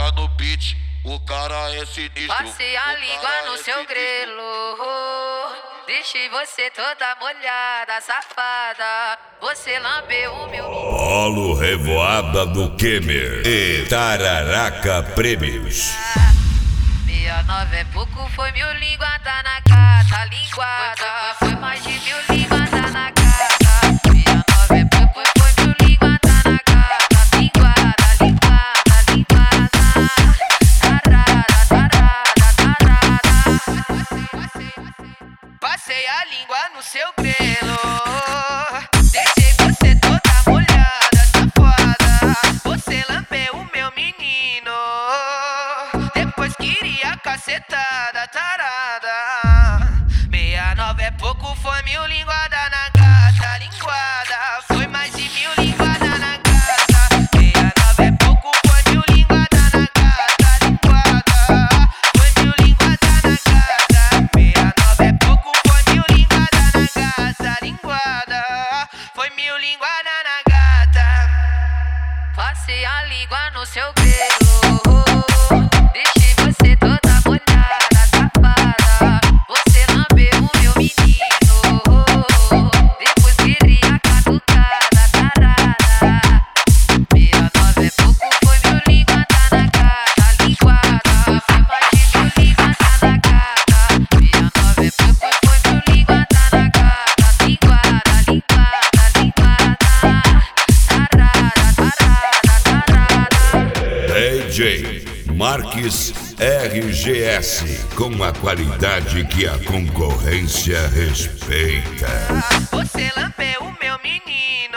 tá no beat, o cara é sinistro. Passei a língua no seu grelo, deixei você toda molhada, safada. Você lambeu o meu... Polo Revoada do Kemer e Tararaca Prêmios. 69 é pouco, foi 1000 linguada na gata, linguada. Foi mais de 1000 linguada na gata. 69 é pouco, foi 1000 linguada na gata, linguada, linguada, linguada. Tarada, tarada, tarada. Passei a língua no seu grelo, deixei você toda molhada, safada. Você lambeu o meu menino, depois queria cacetada, tarada. 69 é pouco, foi 1000 linguada na gata, linguada. Foi mais de 1000 linguada na gata. 69 é pouco, foi 1000 linguada na gata, linguada. Foi 1000 linguada na gata. 69 é pouco, foi 1000 linguada na gata, linguada. Foi 1000 linguada na gata. Passei a língua no seu grelo, deixei você toda molhada, safada. Você lambeu o meu menino, depois queria catucada, tarada. 69 é pouco, foi 1000 linguada na gata, linguada. Foi mais de 1000 linguada na gata. 69 é pouco, foi 1000 linguada na gata, linguada, linguada, linguada. Tarada, tarada, tarada. DJ Marques RGS, com a qualidade que a concorrência respeita. Você lambeu o meu menino.